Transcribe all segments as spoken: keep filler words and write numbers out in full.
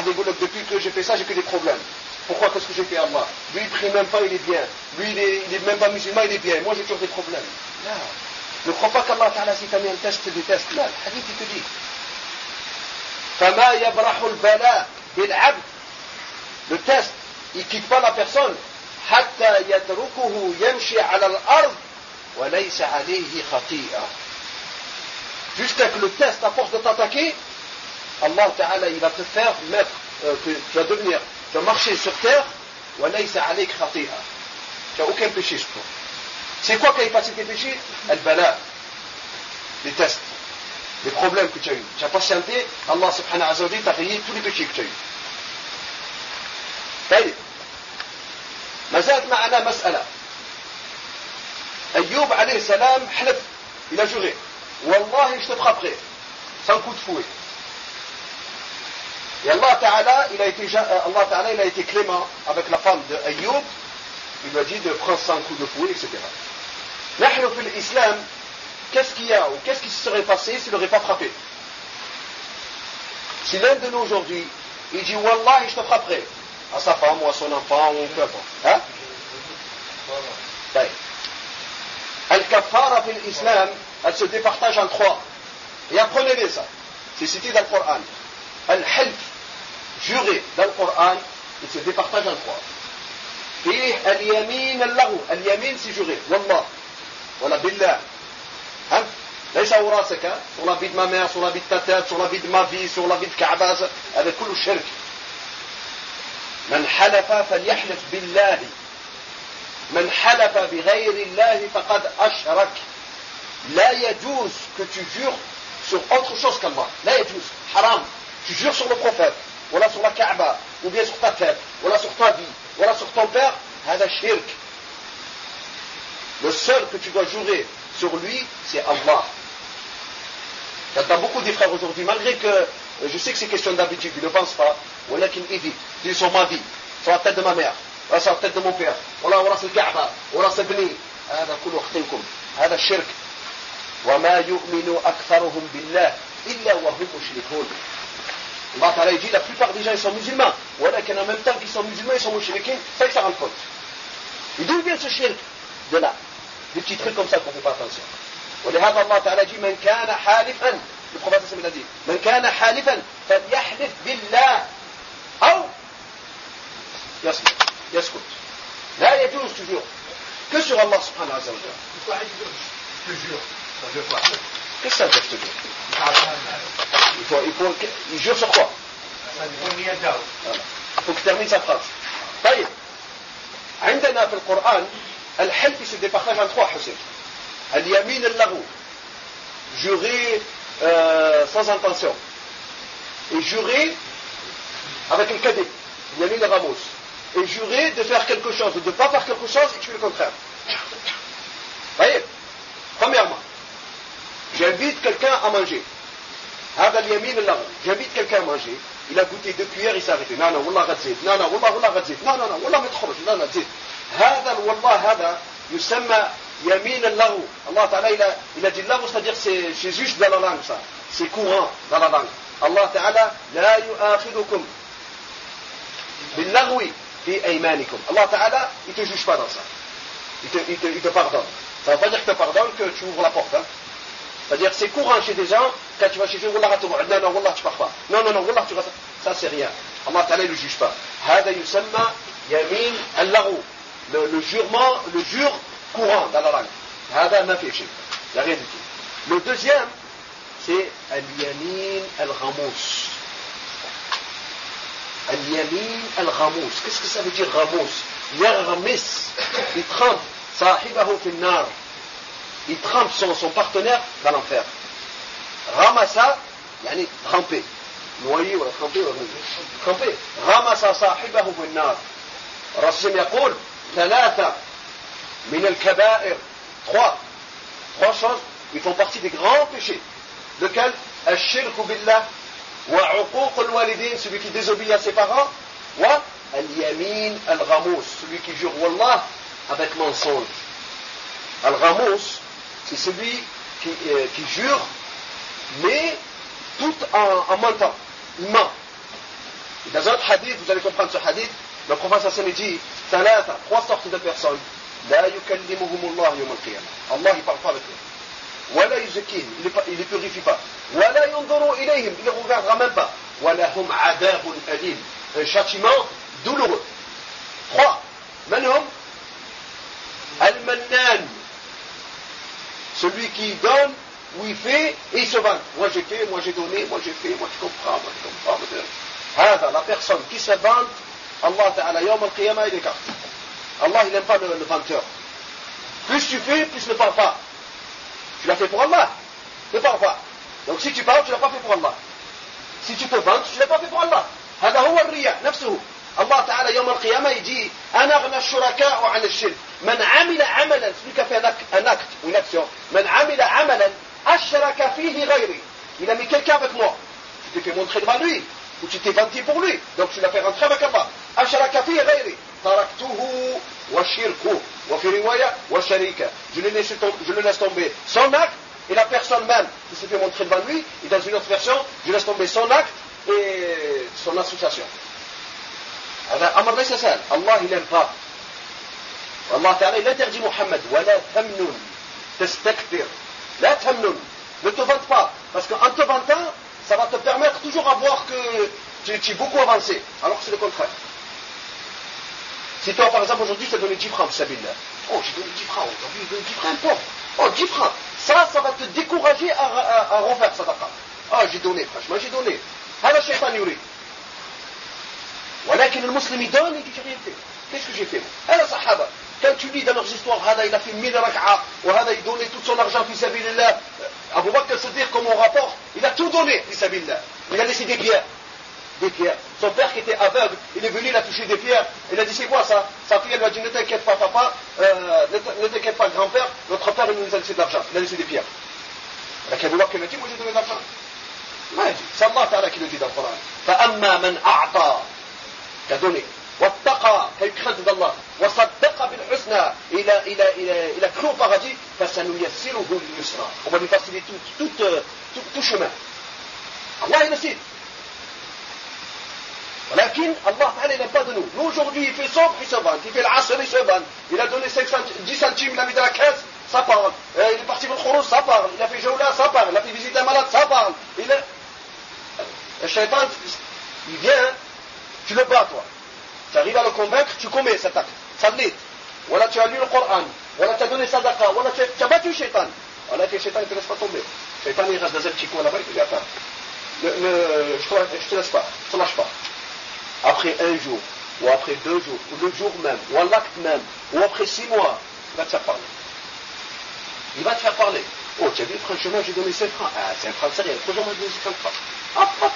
واحد يقول لك depuis que j'ai fait ça j'ai que des problèmes. Pourquoi, qu'est-ce que j'ai fait Allah? Lui il prie même pas, il est bien. Lui il est, il est même pas musulman, il est bien. Moi j'ai toujours des problèmes. Là. Ne crois pas qu'Allah Ta'ala si t'as mis un test, c'est des tests. Là, le hadith il te dit. فما يبرح البلاء بالعبد. Le test, il quitte pas la personne. حتى يتركه يمشي على الأرض وليس عليه خطيئة. Jusqu'à que le test, à force de t'attaquer, Allah Ta'ala, il va te faire mettre, euh, tu, tu vas devenir, tu vas marcher sur terre, وَلَيْسَ عَلَيْكَ خَطِيئًا. Tu n'as aucun péché sur toi. C'est quoi qui efface tes péchés? Al-Bala, les tests, les problèmes que tu as eu. Tu as patienté, Allah Subhanahu wa ta'ala t'a rayé tous les péchés que tu as eu. طيب ما زالت معنا مسألة. أيوب عليه السلام حلف, il a juré. Wallah, je te frapperai. Sans coup de fouet. Et Allah Ta'ala, il a été, Allah Ta'ala, il a été clément avec la femme de Ayyub. Il lui a dit de prendre cent coups de fouet, et cetera. Nahnu fil Islam, qu'est-ce qu'il y a ou qu'est-ce qui se serait passé s'il n'aurait pas frappé? Si l'un de nous aujourd'hui, il dit Wallah, je te frapperai, à sa femme ou à son enfant ou peu importe. Hein? Al-Kaffara fil Islam, elle se départage en trois. Et apprenez-les ça. C'est cité dans le Coran. Al-Half, juré dans le Coran, il se départage en trois. Et Al-Yamin al-Lahu. Al-Yamin, c'est juré. Wallah. Wallah billah. Hein? ليس وراسك sur la vie de ma mère, sur la vie de ta tête, sur la vie de ma vie, sur la vie de Kaaba, avec كل الشرك. من حلف فليحلف بالله. من حلف بغير الله فقد أشرك. لا يجوز que tu jures sur autre chose qu'Allah. لا يجوز. Haram. Tu jures sur le prophète, ou là sur la Kaaba, ou bien sur ta tête, ou là sur ta vie, ou là sur ton père. هذا shirk. Le seul que tu dois jurer sur lui, c'est Allah. T'as beaucoup de frères aujourd'hui, malgré que je sais que c'est question d'habitude, ils ne pensent pas. Voilà qu'il dit, dis sur ma vie, sur la tête de ma mère, ou sur la tête de mon père, ou là sur le Kaaba, ou là sur le Bni. هذا كله اختنكم. هذا الشرك. وما يؤمن أكثرهم بالله إلا وهم مشركون. Allah Ta'ala dit la plupart des gens ils sont musulmans. Voilà qu'en même temps qu'ils sont musulmans, ils sont musulmans. Ça ils s'en rendent compte. Et d'où vient ce shirk? De là. Des petits trucs comme ça qu'on ne fait pas attention. ولهذا الله تعالى dit من كان حالفا. Le prophète sallallahu alayhi wa sallam a dit من كان حالفا فليحلف بالله أو يسكت. يسكت. لا يجوز toujours que sur Allah subhanahu wa ta'ala. Je te jure. Ça veut quoi? Qu'est-ce que ça veut dire, je te jure? Il faut, il faut, il jure sur quoi? Voilà. Il faut qu'il termine sa phrase. طيب. عندنا في القرآن الحلف se départage en trois حسين. اليمين اللغو. Jurer euh, sans intention. Et jurer avec le kadhib. اليمين الغموس. Et jurer de faire quelque chose, de ne pas faire quelque chose et tu fais le contraire. طيب. Premièrement, j'invite quelqu'un à manger. هذا اليمين اللغو. J'invite quelqu'un à manger. Il a goûté deux cuillères, il s'est arrêté. Non, non, والله غد زيت. Non, non, والله والله غد زيت. Non, non, non, والله ما تخرج. Non, non, زيت. هذا والله هذا يسمى يمين اللغو. Allah Ta'ala, il a, il a dit اللغو, c'est-à-dire c'est, c'est juste dans la langue ça. C'est courant dans la langue. Allah Ta'ala, لا يؤاخذكم باللغو في أيمانكم. Allah Ta'ala, il ne te juge pas dans ça. Il te, il te, il te pardonne. Ça ne veut pas dire qu'il te pardonne que tu ouvres la porte. Hein. C'est-à-dire que c'est courant chez des gens, quand tu vas chez eux, Wallah, tu non, non, Wallah, tu pars pas. Non, non, non, Wallah, tu restes. Ça, c'est rien. Allah Ta'ala, il ne le juge pas. هذا يسمى يمين اللغو. Le, le jurement, le jure courant dans la langue. هذا ما في شيء. Il n'y a rien du tout. Le deuxième, c'est اليمين الغموس. اليمين الغموس. Qu'est-ce que ça veut dire غموس? يغمس. Il trempe. صاحبه في النار. Il trempe son, son partenaire dans l'enfer. Ramassa, yani tremper. Noyer ou tremper ou tremper. Ramassa صاحبه في النار. الرسول يقول ثلاثة من الكبائر. Trois. Trois choses, ils font partie des grands péchés. Lequel? الشرك بالله وعقوق الوالدين, celui qui désobéit à ses parents. واليمين الغموس, celui qui jure wallah avec mensonge. Al-Ghamous, c'est celui qui, euh, qui jure, mais tout en, en mentant. Il ment. Dans un autre hadith, vous allez comprendre ce hadith, le prophète sallallahu alayhi wa sallam dit Thalatha, trois sortes de personnes. La yukallimuhum Allah yawm al-qiyamah. Allah, il ne parle pas avec eux. Wala yuzakihim, il ne les purifie pas. Wala yunzuru ilayhim, il ne les regardera même pas. Wala hum adabun alim, un châtiment douloureux. Trois. Manhum al-mannan, celui qui donne où il fait et il se vante. Moi j'ai fait, moi j'ai donné, moi j'ai fait, moi je comprends, moi je comprends. Hada, la personne qui se vante, Allah Ta'ala, Yawm al-Qiyamah, il écarte. Allah, il n'aime pas le, le vanteur. Plus tu fais, plus ne parle pas. Tu l'as fait pour Allah, ne parle pas. Donc si tu parles, tu ne l'as pas fait pour Allah. Si tu te vantes, tu ne l'as pas fait pour Allah. Hada huwa al-riya, nafsuhu. Allah Ta'ala, Yawm al-Qiyamah, il dit Ana aghna ash-shuraka wa 'an ash-shirk. Man 'amila 'amalan, celui qui a fait un acte, un acte ou une action. Man 'amila 'amalan ashraka fihi ghayri. Il a mis quelqu'un avec moi. Tu t'es fait montrer devant lui, ou tu t'es vanté pour lui. Donc tu l'as fait rentrer avec Allah. Ashraka fihi ghayri. Taraktuhu wa shirku. Wa fi riwaya wa sharika. Je le laisse tomber, je le laisse tomber son acte et la personne même qui s'est fait montrer devant lui. Et dans une autre version, je laisse tomber son acte et son association. هذا أمر ليس سهل. الله il n'aime pas. Allah Ta'ala il interdit Muhammad ولا تمنن تستكثر. لا تمنن, ne te vante pas, parce qu'en te vantant ça va te permettre toujours à voir que tu, tu es beaucoup avancé, alors que c'est le contraire. Si toi par exemple aujourd'hui je t'ai donné dix francs pour Sabillah, oh j'ai donné dix francs, aujourd'hui je donne dix francs pauvre, oh dix francs, ça ça va te décourager à, à, à refaire sadaqa. Oh j'ai donné, franchement j'ai donné. هذا الشيطان يريد. ولكن المسلم يدون يجي rien fait. Qu'est-ce que j'ai fait? هذا صحابة. Quand tu lis dans leurs histoires, هذا il a fait mille rak'a, وهذا il donnait tout son argent fi sabilillah. Abu Bakr Siddiq, comme on rapporte, il a tout donné fi sabilillah. Il a laissé des pierres. Des pierres. Son père qui était aveugle, il est venu, il a touché des pierres. Il a dit c'est quoi ça? Sa fille elle lui a dit ne t'inquiète pas papa, euh, ne t'inquiète pas grand-père, notre père il nous a laissé de l'argent. Il a laissé des pierres. Donc Abu Bakr a dit moi j'ai donné de l'argent. C'est Allah Ta'ala qui le dit dans le Coran. فأما من أعطى qui a donné, واتقى qui a eu crainte d'Allah, وصدق بالحسنى il a, il a, il a, il a cru au paradis, فسنيسره لليسرى. On va lui faciliter tout, tout, tout, tout chemin. Allah il le cite. ولكن Allah Ta'ala il n'aime pas de nous. Nous aujourd'hui il fait sombre, il se vante, il fait l'asr, il se vante, il a donné dix centimes, il a mis dans la caisse, ça parle. Euh, il est parti pour le khourouj, ça parle. Il a fait jawla, ça parle. Il a fait visiter un malade, ça parle. Il est... Le shaitan, il vient, tu le bats toi. Tu arrives à le convaincre, tu commets cet acte. Sablit. Voilà, tu as lu le Coran. Voilà, tu as donné sadaqa. Voilà, tu as, tu as battu le shaitan. Voilà, que le shaitan ne te laisse pas tomber. Le shaitan, il reste dans un petit coin là-bas, il te dit attends. Ne, ne, je ne te laisse pas, je ne te lâche pas. Après un jour, ou après deux jours, ou le jour même, ou à l'acte même, ou après six mois, il va te faire parler. Il va te faire parler. Oh, tu as vu, franchement, j'ai donné cinq francs. Ah, cinq francs, c'est rien. Franchement, j'ai donné cinquante francs. Hop, hop.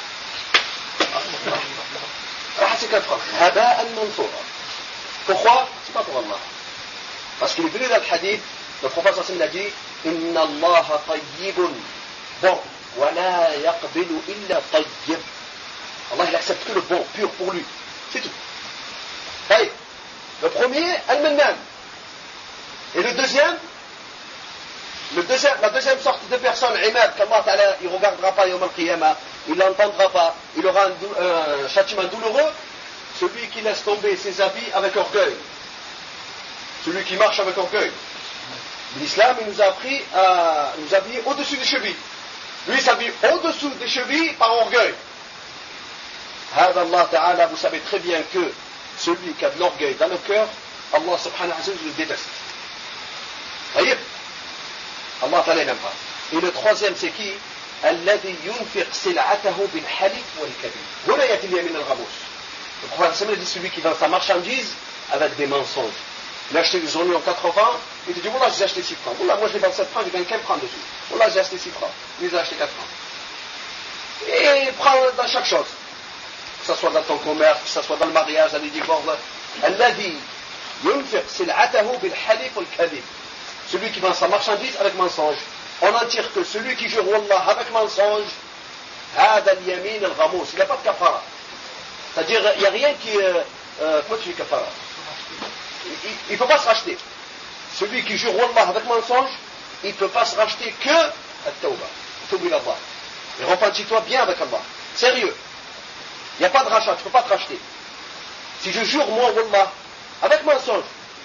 Ah, cinquante francs. Haba'an mansoura. Pourquoi? C'est pas pour Allah. Parce qu'il est venu dans le hadith, le prophète sallallahu alayhi wa sallam a dit Inna Allah tayyibun. Bon. Wa la yaqbilu illa tayyib. Allah, il accepte que le bon, pur pour lui. C'est tout. Taïb. Le premier, al-mannan. Et le deuxième, Le deuxième, la deuxième sorte de personne, Imad, qu'Allah Ta'ala, il ne regardera pas Yawm al-Qiyamah, il n'entendra pas, il aura un, un châtiment douloureux, celui qui laisse tomber ses habits avec orgueil. Celui qui marche avec orgueil. L'islam, il nous a appris à nous habiller au-dessus des chevilles. Lui, il s'habille au-dessous des chevilles par orgueil. Hada Allah Ta'ala, vous savez très bien que celui qui a de l'orgueil dans le cœur, Allah Subhanahu wa Ta'ala le déteste. Voyez? Allah Ta'ala n'aime pas. Et le troisième c'est qui? الذي ينفق سلعته بالحلف والكذب. هنا يأتي اليمين الغموس. Le prophète dit celui qui vend sa marchandise avec des mensonges. Il a acheté des oignons quatre-vingts, il te dit voilà j'ai acheté six francs. Voilà moi je les vends sept francs, je gagne quinze francs dessus. Voilà j'ai acheté six francs, lui il a acheté quatre francs. Et il prend dans chaque chose. Que ce soit dans ton commerce, que ce soit dans le mariage, dans les divorces. الذي ينفق سلعته بالحلف والكذب. Celui qui vend sa marchandise avec mensonge. On en tire que celui qui jure Wallah avec mensonge, هذا اليمين الغموس. Il n'y a pas de kafara. C'est-à-dire, il n'y a rien qui... Euh, euh, comment tu dis kafara? Il ne peut pas se racheter. Celui qui jure Wallah avec mensonge, il ne peut pas se racheter que at-tawbah. Tawbah ilallah. Et repentis-toi bien avec Allah. Sérieux. Il n'y a pas de rachat, tu ne peux pas te racheter. Si je jure, moi, Wallah, avec mensonge,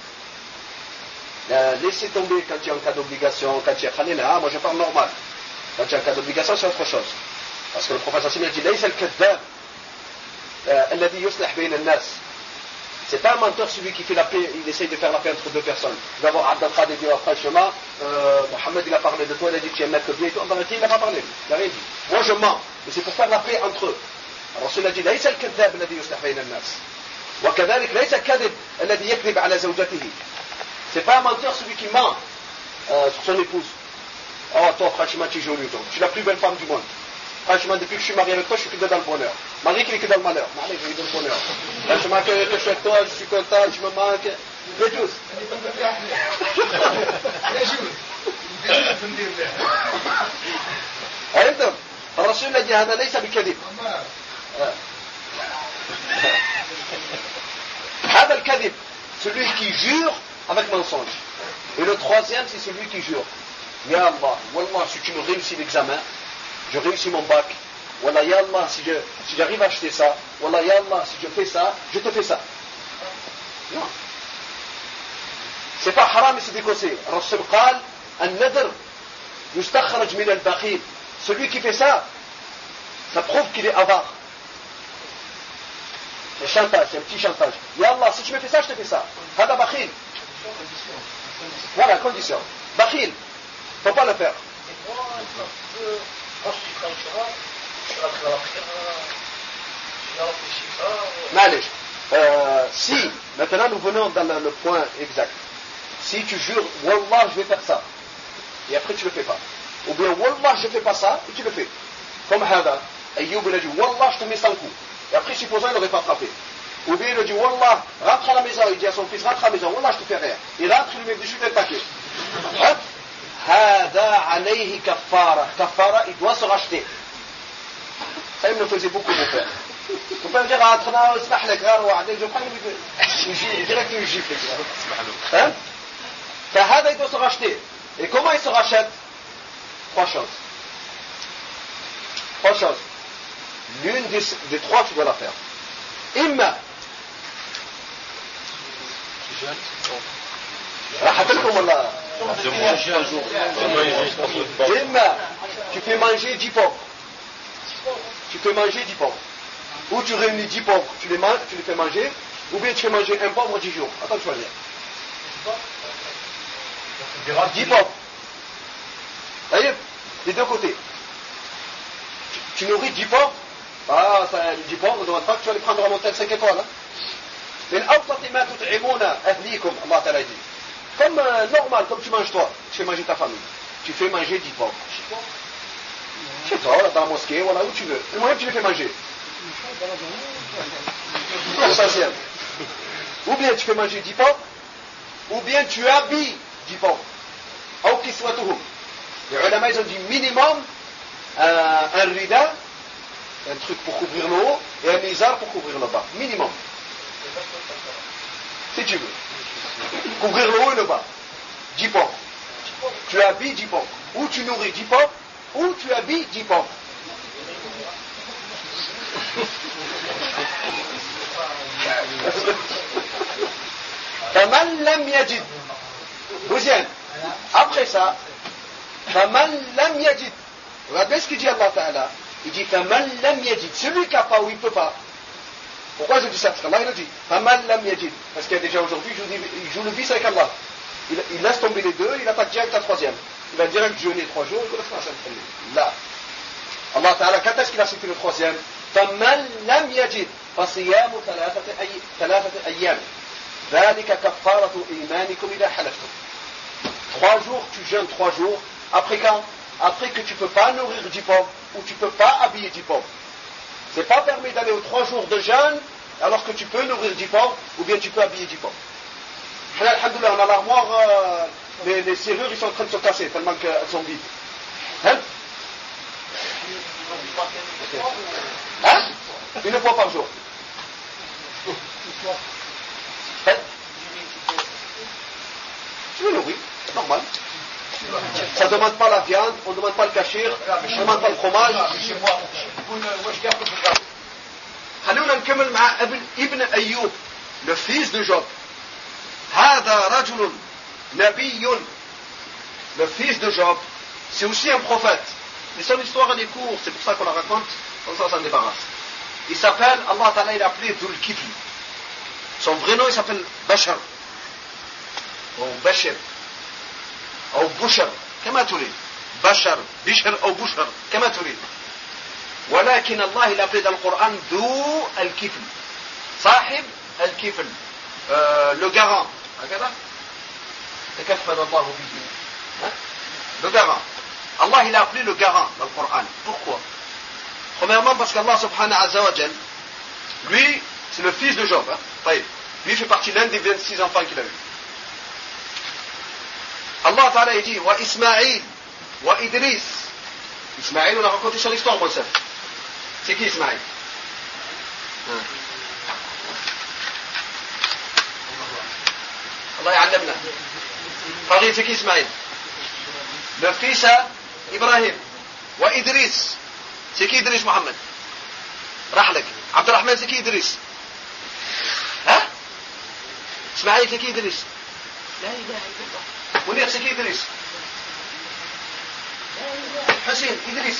euh, laissez tomber quand il y a un cas d'obligation, quand il y a khanina, moi je parle normal. Quand il y a un cas d'obligation, c'est autre chose. Parce que le prophète sallallahu alayhi wa sallam a dit, Laïsa al-kadhab, alladhi yuslih bayna an-nas. C'est pas un menteur celui qui fait la paix, il essaye de faire la paix entre deux personnes. D'abord, Abdel Qadir dit, franchement, euh, Mohamed il a parlé de toi, il a dit que tu aimes que bien et tout. En vérité, il n'a pas parlé, il n'a rien dit. Moi je mens, mais c'est pour faire la paix entre eux. Alors cela dit, Laïsa al-kadhab, alladhi yuslih bayna an-nas. وكذلك ليس الكذب الذي يكذب على زوجته. C'est pas un menteur celui qui ment euh, sur son épouse. Oh toi franchement tu es jolie toi, tu es la plus belle femme du monde. Franchement depuis que je suis marié avec toi je suis que dans le bonheur. Marie qui est que dans le malheur. Marie qui est dans le bonheur. Franchement que je suis avec toi, je suis content, tu me manques. يجوز. أنتم الرسول الذي هذا ليس بكذب. هذا الكذب, celui qui jure avec mensonge. Et le troisième, c'est celui qui jure. Ya Allah, Wallah, si tu me réussis l'examen, je réussis mon bac. Wallah, Ya Allah, si, je, si j'arrive à acheter ça. Wallah, Ya Allah, si je fais ça, je te fais ça. Non. C'est pas haram, mais c'est décossé. Rasul qal, an-nadr, yustakhraj min al-bakhil. Celui qui fait ça, ça prouve qu'il est avare. C'est chantage, c'est un petit chantage. Ya Allah, si tu me fais ça, je te fais ça. Hada bakhil. Voilà, condition. Bakhil. Il ne faut pas le faire. Malish. Euh, si, maintenant nous venons dans le, le point exact. Si tu jures, Wallah, je vais faire ça. Et après tu ne le fais pas. Ou bien, Wallah, je ne fais pas ça, et tu le fais. Comme Hada. Ayyub, il a dit, Wallah, je te mets cent coups. Et après, supposons, il n'aurait pas frappé. Ou bien, il a dit, Wallah, rentre à la maison. Il dit à son fils, rentre à la maison. Wallah, je te fais rien. Il rentre, il lui met dessus d'un paquet. Hada alayhi kaffara. Kaffara, il doit se racheter. Ça, il me le faisait beaucoup, mon père. Mon père me dit, rentre là, اسمح لك, je prends une direct une gifle. Hein? Hada, il doit se racheter. Et comment il se rachète? Trois choses. Trois choses. L'une des, des trois, tu dois la faire. Imma. Imma. Tu fais manger dix pauvres. Tu fais manger dix pauvres. Ou tu réunis dix pauvres, tu les manges, tu les fais manger. Ou bien tu fais manger un pauvre dix jours. Attends de choisir. Dix pauvres. D'ailleurs, des deux côtés. Tu, tu nourris dix pauvres. Ah, ça, les dix pauvres, on ne demande pas que tu vas les prendre à monter cinq étoiles. Mais comme euh, normal, comme tu manges toi, tu fais manger ta famille. Tu fais manger dix pauvres. Chez toi, là, dans la mosquée, voilà, où tu veux. Le moyen, tu les fais manger. L'essentiel. Ou bien tu fais manger dix pauvres, ou bien tu habilles dix pauvres. Les ulama, ils ont dit minimum euh, un rida, un truc pour couvrir le haut, et un mizar pour couvrir le bas. Minimum. Si tu veux. Couvrir le haut et le bas. Dix pauvres. Tu habilles dix pauvres. Ou tu nourris dix pauvres, ou tu habilles dix pauvres. Faman lam yajid. Deuxième. Après ça, Faman lam yajid. Regardez ce qu'il dit Allah Ta'ala. Il dit Faman lam yajid. Celui qui n'a pas ou il ne peut pas. Pourquoi je dis ça? Parce qu'Allah il a dit Faman lam yajid. Parce qu'il y a déjà aujourd'hui, il joue le vice avec Allah. Il, il laisse tomber les deux, il attaque direct la troisième. Il va direct jeûner trois jours, il va faire ça. Là. Allah Ta'ala, quand est-ce qu'il a cité le troisième? Faman lam yajid. فصيام ثلاثة أيام ذلك كفارة إيمانكم إذا حلفتم. Trois jours, tu jeûnes trois jours. Après quand? Après que tu ne peux pas nourrir dix pauvres ou tu ne peux pas habiller dix pauvres. C'est pas permis d'aller aux trois jours de jeûne alors que tu peux nourrir dix pauvres ou bien tu peux habiller dix pauvres. Alhamdoulilah, on a l'armoire, euh, les, les serrures ils sont en train de se casser tellement qu'elles sont vides. Hein? Hein? Une fois par jour. Hein? Tu le nourris, c'est normal. Ça ne demande pas la viande, on ne demande pas le cachir, on ne demande pas le fromage. خلونا نكمل مع ابن ابن أيوب le fils de Job. هذا رجل نبي. Le fils de Job, c'est aussi un prophète. Mais son histoire elle est courte, c'est pour ça qu'on la raconte, comme ça on s'en débarrasse. Il s'appelle, Allah Ta'ala il a appelé Dhul Kifl. Son vrai nom il s'appelle Bashar. Ou Bashir. Ou Bushar. كما تريد. بشر بشر أو بشر كما تريد. ولكن الله il a appelé dans le Coran ذو الكفل. صاحب الكفل. Euh, le garant. هكذا. تكفل الله به. Hein? Le garant. Allah il a appelé le garant dans le Coran. Pourquoi? Premièrement parce qu'Allah subhanahu wa ta'ala, lui, c'est le fils de Job. Hein? Lui fait partie l'un des vingt-six enfants qu'il a eu. Allah ta'ala il dit wa Ismaïl wa Idris. Ismaïl, on a raconté son histoire, moi ça. C'est qui Ismaïl? Hein? Allah ya'allamna. Farid, c'est qui Ismaïl? Le fils à Ibrahim. Wa Idris. C'est qui Idris Mohamed? Rahlek. Abdurrahman, c'est qui Idris? Hein? Ismaïl, c'est qui Idris? La ilaha illallah. Mounir, c'est qui Idris? Hussein, Idris.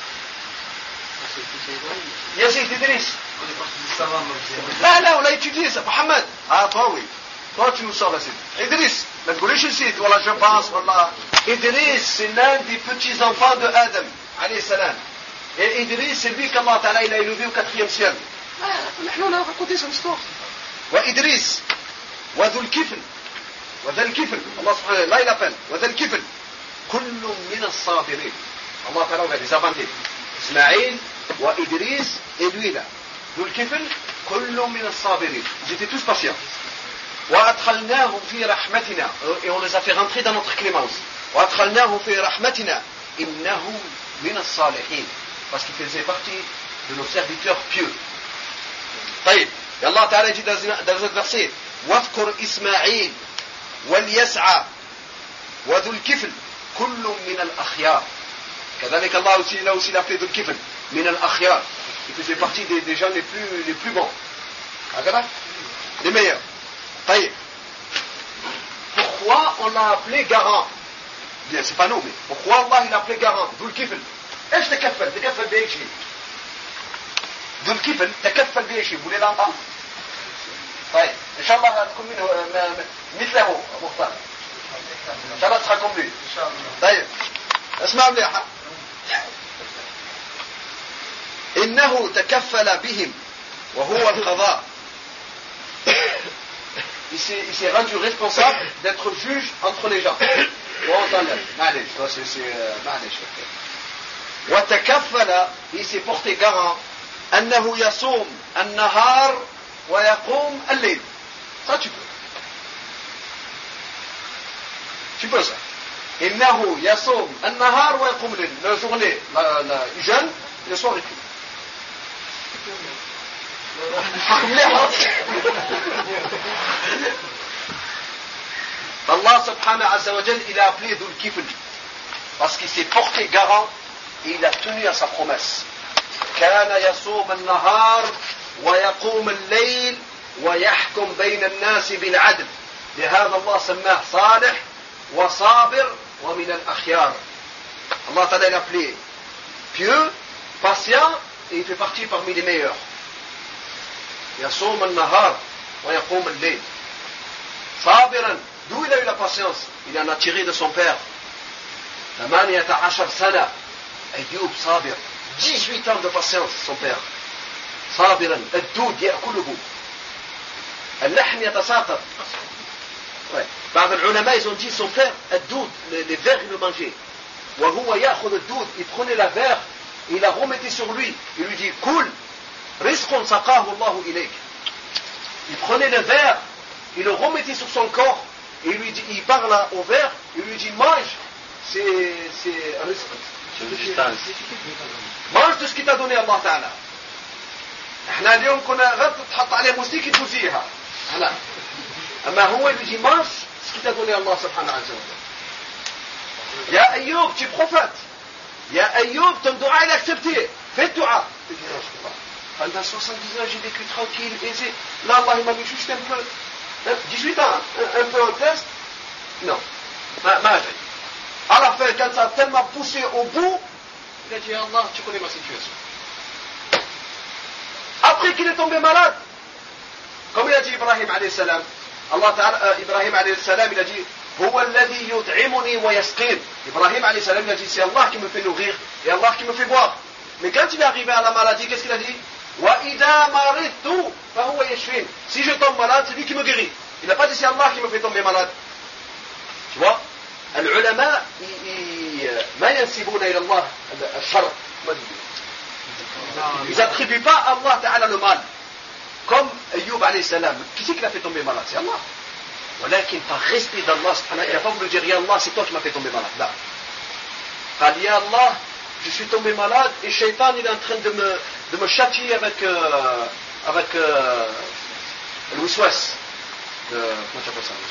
Yazid, Idris. Là, là, on a étudié ça. Mohamed. Ah, toi, oui. Toi, tu nous sors là, c'est Idris. Mais tu connais ici, voilà, je pense, voilà. Idris, c'est l'un des petits-enfants de Adam, alayhi salam. Et Idris, c'est lui qu'Allah Ta'ala, il a élevé au quatrième ciel. Ah, nous, on a raconté son histoire. Wa Idris, wa Dhul Kifl, wa Dhul Kifl, Allah subhanahu wa ta'ala, là il appelle, wa Dhul Kifl, kullu min as-sabirin. Allah Ta'ala, on a des inventés. Ismaïl, wa Idris, et lui là. Dhul Kifl, kullu min as-sabirin. Ils étaient tous patients. وأدخلناهم في رحمتنا et on les a fait rentrer dans notre clémence. وأدخلناهم في رحمتنا إنه من الصالحين parce qu'ils faisaient partie de nos serviteurs pieux. طيب الله تعالى dit dans ce verset واذكر إسماعيل واليسع وذو الكفل كل من الأخيار. كذلك الله aussi là aussi l'appelé ذو الكفل من الأخيار. Il faisait partie des, des gens les plus les plus bons. هكذا les meilleurs. طيب. Pourquoi on l'a appelé garant? Bien, c'est pas nous, mais pourquoi Allah il l'a appelé garant? ذو الكفل. ايش تكفل؟ تكفل باي شيء؟ ذو الكفل تكفل باي شيء؟ vous voulez l'entendre؟ طيب، ان شاء الله تكون منه مثله مختار. ان شاء الله تسخن comme lui. طيب. اسمعوا مليح. إنه تكفل بهم وهو القضاء. Il s'est, il s'est rendu responsable d'être juge entre les gens. وتكفل, il s'est porté garant أنه يصوم النهار ويقوم الليل. Ça tu peux. Tu peux ça. إنه يصوم النهار ويقوم الليل. La journée, la, la, il jeûne, le soir il prie. Allah subhanahu wa ta'ala il a appelé Dhul Kifl parce qu'il s'est porté garant et il a tenu à sa promesse. كان يصوم النهار ويقوم الليل ويحكم بين الناس بالعدل. لهذا الله سماه صالح وصابر ومن الأخيار. Allah ta'ala l'a appelé pieux, patient et il fait partie parmi les meilleurs. يصوم النهار ويقوم الليل صابرا. D'où il a eu la patience? Il en a tiré de son père. ثمانية عشر سنة أيوب صابر. dix-huit ans de patience son père. صابرا. الدود يأكله. اللحم يتساقط. بعض العلماء ils ont dit son père الدود, les vers il le mangeait. وهو يأخذ الدود. Il prenait la verre, il la remettait sur lui. Il lui dit كل رزق سقاه الله إليك. Il prenait le verre, il le remettait sur son corps et il lui dit, il parle au verre, il lui dit mange, c'est c'est mange tout ce qu'il t'a donné Allah Ta'ala. احنا اليوم كنا غير تحط عليه موسيقى تفوزيها هلا اما هو اللي يجي mange ce qu'il t'a donné Allah subhanahu wa ta'ala. يا أيوب tu prophètes. يا أيوب ton dua il est accepté. Fais le dua. Pendant soixante-dix ans, j'ai vécu tranquille, aisé. Là, Allah, il m'a mis juste un peu, dix-huit ans, un, un peu en test. Non. Ma, ma, à la fin, quand ça a tellement poussé au bout, il a dit, Allah, tu connais ma situation. Après qu'il est tombé malade, comme il a dit Ibrahim alayhi salam, Allah Ta'ala, euh, Ibrahim alayhi salam, il a dit, Huwa alladhi yut'imuni wa yasqin. Ibrahim alayhi salam, il a dit, c'est Allah qui me fait nourrir et Allah qui me fait boire. Mais quand il est arrivé à la maladie, qu'est-ce qu'il a dit? Wa idha maridtu fa huwa yashfin. Si je tombe malade, c'est lui qui me guérit. Il n'a pas dit c'est Allah qui me fait tomber malade. Tu vois? العلماء ما ينسبون إلى الله الشر. Ils n'attribuent pas à Allah Ta'ala le mal. Comme Ayyub alayhi salam. Qui c'est qui l'a fait tomber malade? C'est Allah. ولكن par respect d'Allah, il n'a pas voulu dire Ya Allah, c'est toi qui m'as fait tomber malade. Là. قال Ya Allah, je suis tombé malade et Shaitan il est en train de me, de me châtier avec, euh, avec euh, le wiswas. Le, comment tu appelles ça?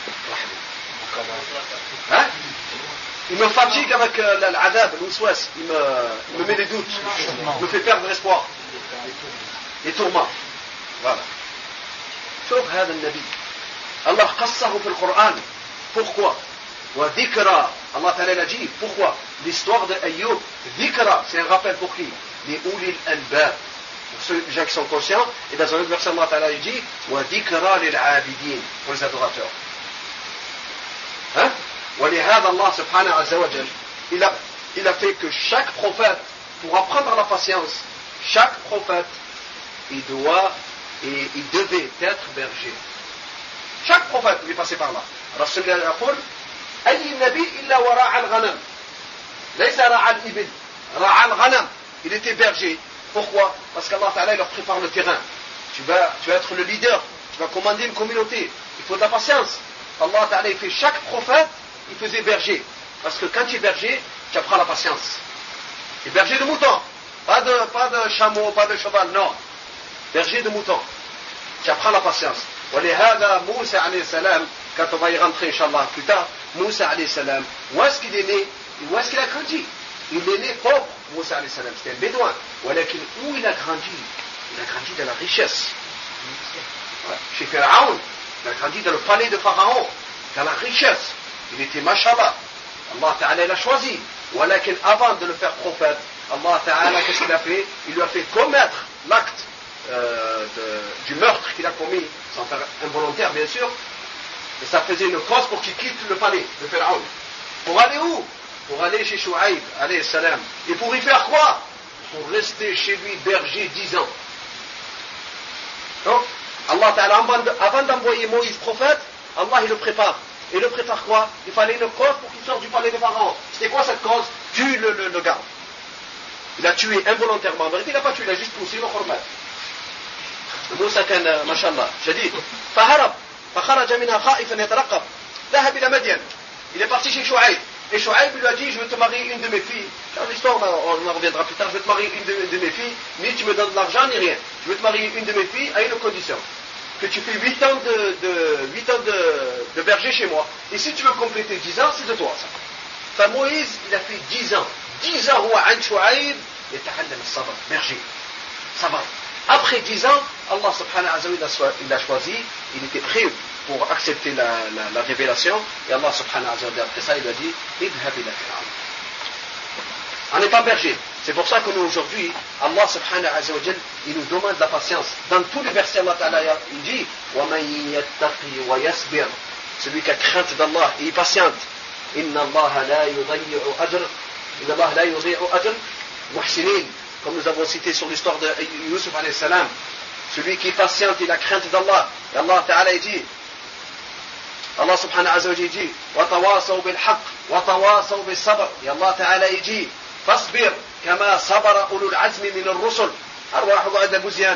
Hein? Il me fatigue avec euh, l'adab, le wiswas. Il me, il me met des doutes. Il me fait perdre l'espoir. Les tourments. Voilà. شوف هذا النبي الله قصه في القرآن. Pourquoi? وذكرى Allah Ta'ala l'a dit. Pourquoi? L'histoire de Ayyub, dhikra, c'est un rappel pour qui? Les ulil albab, pour ceux gens qui sont conscients. Et dans un autre verset Allah Ta'ala dit وذكرى للعابدين, pour les adorateurs. Hein? ولهذا Allah Subhanahu wa ta'ala, il a, il a fait que chaque prophète, pour apprendre la patience, chaque prophète, il doit et il devait être berger. Chaque prophète il est passé par là. Rasul يقول أي نبي إلا وراء الغنم ليس راعى الإبل راعى الغنم. Il était berger. Pourquoi? Parce qu'Allah Ta'ala leur prépare le terrain. Tu vas, tu vas être le leader, tu vas commander une communauté. Il faut de la patience. Allah Ta'ala il fait chaque prophète, il faisait berger. Parce que quand tu es berger, tu apprends la patience. Et berger de mouton. Pas de, pas de chameau, pas de cheval, non. Berger de mouton. Tu apprends la patience. ولهذا موسى عليه السلام, quand on va y rentrer, Inch'Allah, plus tard, Moussa alayhi salam, où est-ce qu'il est né? Où est-ce qu'il a grandi? Il est né pauvre, Moussa alayhi salam, c'était un bédouin. ولكن où il a grandi? Il a grandi dans la richesse. Ouais. Chez Pharaon, il a grandi dans le palais de Pharaon, dans la richesse. Il était mashallah. Allah Ta'ala l'a choisi. ولكن avant de le faire prophète, Allah Ta'ala, qu'est-ce qu'il a fait? Il lui a fait commettre l'acte euh, de, du meurtre qu'il a commis, sans faire involontaire bien sûr. Et ça faisait une cause pour qu'il quitte le palais de Pharaon. Pour aller où? Pour aller chez Shu'aib, alayhi salam. Et pour y faire quoi? Pour rester chez lui berger dix ans. Donc, Allah Ta'ala, avant d'envoyer Moïse prophète, Allah il le prépare. Et le prépare quoi? Il fallait une cause pour qu'il sorte du palais de Pharaon. C'était quoi cette cause? Tue le, le, le garde. Il a tué involontairement. En vérité, il n'a pas tué, il a juste poussé le khurmat. موسى كان ما شاء الله شديد فهرب فخرج منها خائفا يترقب ذهب إلى مدين. Il est parti chez Shu'aib et Shu'aib lui a dit je veux te marier une de mes filles. Dans l'histoire on en reviendra plus tard. Je veux te marier une de, de mes filles, ni tu me donnes de l'argent ni rien. Je veux te marier une de mes filles à une condition, que tu fais huit ans de, de huit ans de, de berger chez moi. Et si tu veux compléter dix ans, c'est de toi ça. Enfin Moïse il a fait dix ans. dix ans هو عند شعيب يتعلم الصبر berger. صبر. Après dix ans, Allah subhanahu wa ta'ala il a choisi, il était prêt pour accepter la, la, la révélation, et Allah subhanahu wa ta'ala après ça il a dit idhab ila Fir'aun. En étant berger. C'est pour ça que nous aujourd'hui, Allah subhanahu wa ta'ala il nous demande la patience. Dans tous les versets Allah ta'ala il dit وَمَنْ يَتَّقِي وَيَصْبِرْ, celui qui a crainte d'Allah et est patiente. إِنَّ اللَّهَ لَا يُضَيِّعُ أَجْرَ إِنَّ اللَّهَ لَا يُضِيعُ أَجْرَ مُحْسِنِينَ. Comme nous avons cité sur l'histoire de Yusuf alayhi salam, celui qui est patient, il a crainte d'Allah. Et Allah Ta'ala dit, Allah subhanahu wa ta'ala dit, وَتَوَاصَوْا بِالْحَقِّ وَتَوَاصَوْا بِالصَّبْرِ. Et Allah Ta'ala dit, فَاصْبِرْ كَمَا صَبَرَ أُولُو الْعَزْمِ مِنَ الرُّسُلِ. أرواح بعد بوزيان.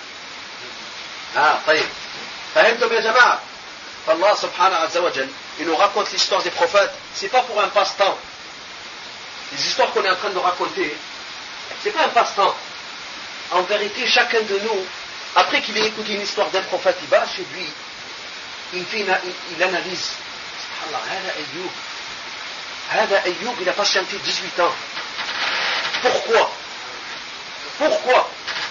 Ah, طيب. فهمتم يا جماعة؟ فالله سبحانه وتعالى, il nous raconte l'histoire des prophètes. C'est pas pour un passe-temps. Les histoires qu'on est en train de raconter, c'est pas un passe-temps. En vérité, chacun de nous, après qu'il ait écouté une histoire d'un prophète, il va chez lui, il, fait une, il, il analyse. Subhanallah, hada Ayyub. Hada Ayyub, il a patienté dix-huit ans. Pourquoi? Pourquoi?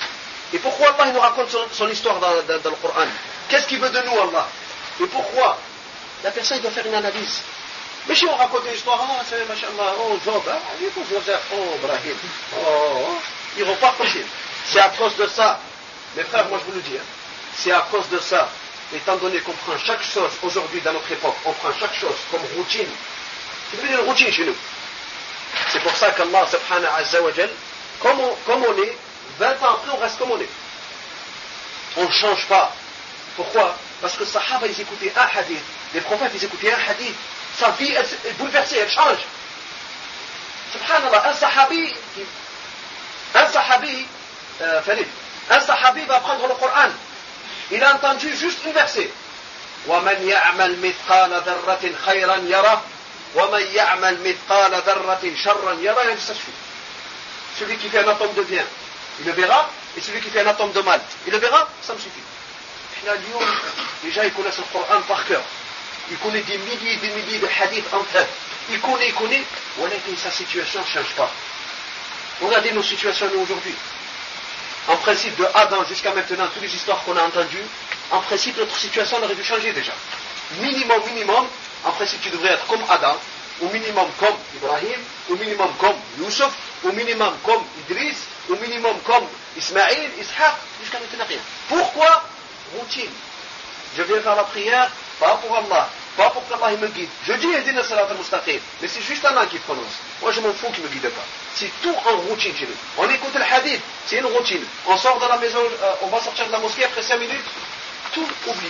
Et pourquoi Allah il nous raconte son, son histoire dans, dans, dans le Coran? Qu'est-ce qu'il veut de nous, Allah? Et pourquoi? La personne doit faire une analyse. Mais si on raconte une histoire, ah, c'est machallah, oh, Job, ah, il faut faire, oh, Brahim, oh, oh, ils vont pas possible. C'est à cause de ça, mes frères, moi je vous le dis, hein, c'est à cause de ça, étant donné qu'on prend chaque chose, aujourd'hui dans notre époque, on prend chaque chose comme routine. C'est devenu une routine chez nous. C'est pour ça qu'Allah, subhanahu azza wa jal, comme on, comme on est, vingt ans après, on reste comme on est. On ne change pas. Pourquoi? Parce que les Sahaba, ils écoutaient un hadith. Les prophètes, ils écoutaient un hadith. Sa vie, elle est bouleversée, elle change. Subhanallah, un sahabi, un sahabi, euh, Philippe, un sahabi va prendre le Coran. Il a entendu juste une verset. وَمَنْ يَعْمَلْ مِثْقَالَ ذَرَّةٍ خَيْرًا يَرَهُ وَمَنْ يَعْمَلْ مِثْقَالَ ذَرَّةٍ شَرًّا يَرَهُ. Ça suffit. Celui qui fait un atome de bien, il le verra, et celui qui fait un atome de mal, il le verra, ça me suffit. Les gens, ils connaissent le Coran par cœur. Ils connaissent des milliers et des milliers de hadiths en tête. Ils connaissent, ils connaissent, mais sa situation ne change pas. Regardez nos situations aujourd'hui. En principe, de Adam jusqu'à maintenant, toutes les histoires qu'on a entendues, en principe, notre situation aurait dû changer déjà. Minimum, minimum, en principe, tu devrais être comme Adam, au minimum comme Ibrahim, au minimum comme Youssef, au minimum comme Idriss, au minimum comme Ismaïl, Ishaq, jusqu'à maintenant rien. Pourquoi? Routine. Je viens faire la prière, pas pour Allah, pas pour qu'Allah me guide. Je dis Ehdina Salat al-Mustaqim, mais c'est juste Allah qui prononce. Moi je m'en fous qu'il ne me guide pas. C'est tout en routine chez nous. On écoute le hadith, c'est une routine. On sort de la maison, euh, on va sortir de la mosquée après cinq minutes, tout oublié.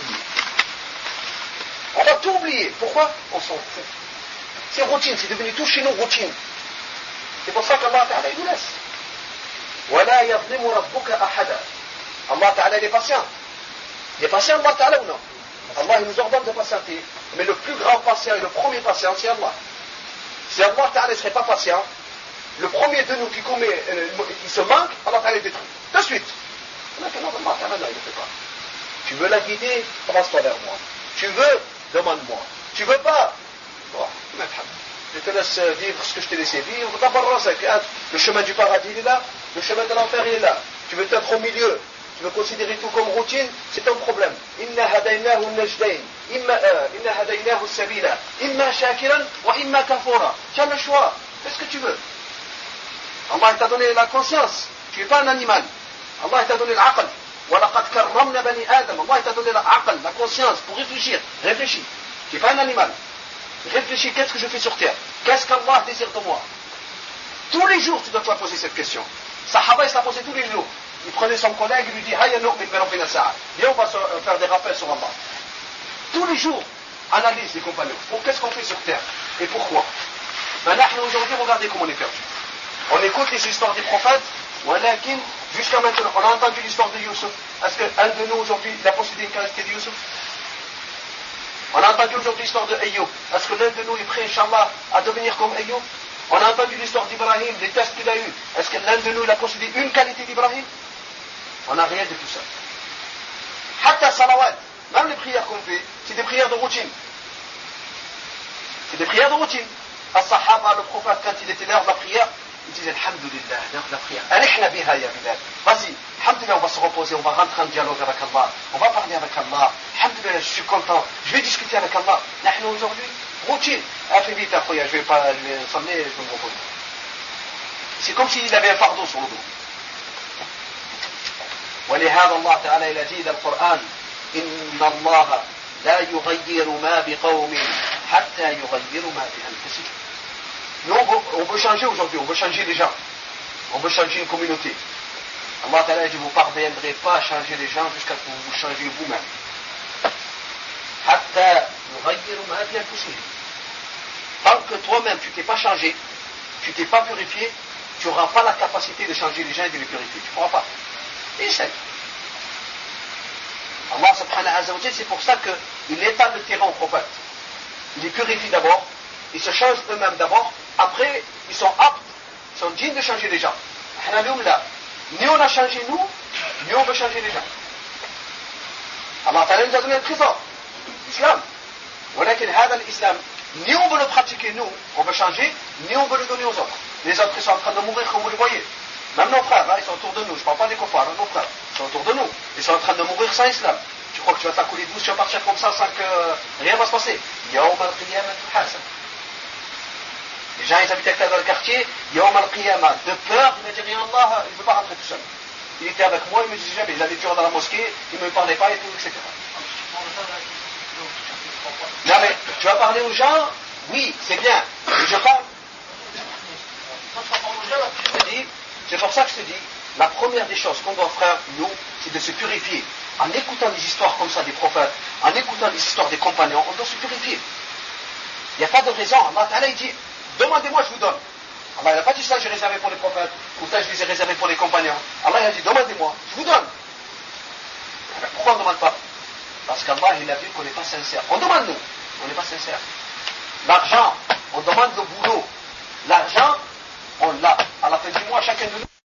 On va tout oublier. Pourquoi? On s'en fout. C'est routine, c'est devenu tout chez nous routine. C'est pour ça qu'Allah Ta'ala il nous laisse. وَلَا يَظْلِمُ رَبُّكَ أَحَدًا. Allah Ta'ala il est patient. Il est patient Allah Ta'ala ou non? Allah il nous ordonne de patienter. Mais le plus grand patient et le premier patient, c'est Allah. Si Allah Ta'ala ne serait pas patient, le premier de nous qui commet, euh, il se manque, Allah Ta'ala détruit. De suite. Maintenant, Allah Ta'ala, il ne le fait pas. Tu veux la guider, avance-toi vers moi. Tu veux, demande-moi. Tu veux pas, bon, je te laisse vivre ce que je t'ai laissé vivre. D'abord, le chemin du paradis, il est là. Le chemin de l'enfer, il est là. Tu veux être au milieu. Tu veux considérer tout comme routine, c'est ton problème. Inna hadaynahu najdayn. Imma inna hadaynahu sabila. Imma shakiran wa imma kafura. Tu as le choix. Fais ce que tu veux. Allah t'a donné la conscience. Tu n'es pas un animal. Allah t'a donné l'aql. Wa laqad karramna bani Adam. Allah t'a donné l'aql, la conscience pour réfléchir. Réfléchis. Tu n'es pas un animal. Réfléchis, qu'est-ce que je fais sur terre? Qu'est-ce qu'Allah désire de moi? Tous les jours, tu dois te poser cette question. Sahaba, il se la posait tous les jours. Il prenait son collègue et lui dit Hayya nu'min bi rabbina sa'a. Viens, on va faire des rappels sur Allah. Tous les jours, analyse les compagnons. Pour qu'est-ce qu'on fait sur terre? Et pourquoi? Maintenant, aujourd'hui, regardez comment on est perdu. On écoute les histoires des prophètes, jusqu'à maintenant, on a entendu l'histoire de Youssef. Est-ce qu'un de nous aujourd'hui, il a possédé une qualité de Youssef? On a entendu aujourd'hui l'histoire de Ayyub. Est-ce que l'un de nous est prêt, Inch'Allah, à devenir comme Ayyub? On a entendu l'histoire d'Ibrahim, les tests qu'il a eus. Est-ce que l'un de nous il a possédé une qualité d'Ibrahim? On n'a rien de tout ça. Hatta salawat, même les prières qu'on fait, c'est des prières de routine. C'est des prières de routine. As-Sahaba, le prophète, quand il était l'heure de la prière, il disait Alhamdulillah, l'heure de la prière. Alihna biha ya Bilal. Vas-y, Alhamdulillah, on va se reposer, on va rentrer en dialogue avec Allah. On va parler avec Allah. Alhamdulillah, je suis content. Je vais discuter avec Allah. Nous aujourd'hui, routine. Ah, fais vite, après, je vais pas s'emmener, je vais me reposer. C'est comme s'il avait un fardeau sur le dos. ولهذا الله تعالى il a dit dans le Coran إن الله لا يغير ما بقوم حتى يغيروا ما بأنفسهم. Nous on veut changer aujourd'hui, on veut changer les gens, on veut changer une communauté. Allah Ta'ala dit vous ne parviendrez pas à changer les gens jusqu'à ce que vous vous changez vous-même. حتى يغيروا ما بأنفسهم. Tant que toi-même tu ne t'es pas changé, tu ne t'es pas purifié, tu n'auras pas la capacité de changer les gens et de les purifier. Tu ne pourras pas. Essaye. Allah subhanahu wa ta'ala, c'est pour ça qu'il étale le terrain aux prophètes. Il les purifie d'abord, ils se changent eux-mêmes d'abord, après ils sont aptes, ils sont dignes de changer les gens. Ni on a changé nous, ni on veut changer les gens. Allah ta'ala nous a donné un trésor, l'islam. l'islam, ni on veut le pratiquer nous, on veut changer, ni on veut le donner aux autres. Les autres ils sont en train de mourir comme vous le voyez. Même nos frères, hein, ils sont autour de nous. Je ne parle pas des koufars, hein, nos frères. Ils sont autour de nous. Ils sont en train de mourir sans islam. Tu crois que tu vas t'accouler douce, tu vas partir comme ça sans que rien va se passer. Yawm al-qiyamah tuhasab. Les gens, ils habitaient dans le quartier. Yawm al-qiyamah, de peur, il m'a dit rien Allah, il ne veut pas rentrer tout seul. Il était avec moi, il me disait jamais, il allait toujours dans la mosquée, il ne me parlait pas et tout, et cetera. Non mais, tu vas parler aux gens, oui, c'est bien. Mais je parle. Je te dis, c'est pour ça que je te dis, la première des choses qu'on doit faire, nous, c'est de se purifier. En écoutant des histoires comme ça des prophètes, en écoutant des histoires des compagnons, on doit se purifier. Il n'y a pas de raison. Allah Ta'ala, il dit, demandez-moi, je vous donne. Allah n'a pas dit ça, j'ai réservé pour les prophètes, ou ça, je les ai réservés pour les compagnons. Allah il a dit, demandez-moi, je vous donne. Pourquoi on ne demande pas? Parce qu'Allah, il a vu qu'on n'est pas sincère. On demande, nous, on n'est pas sincère. L'argent, on demande le boulot. L'argent, on l'a. À la fin du mois, chacun de nous.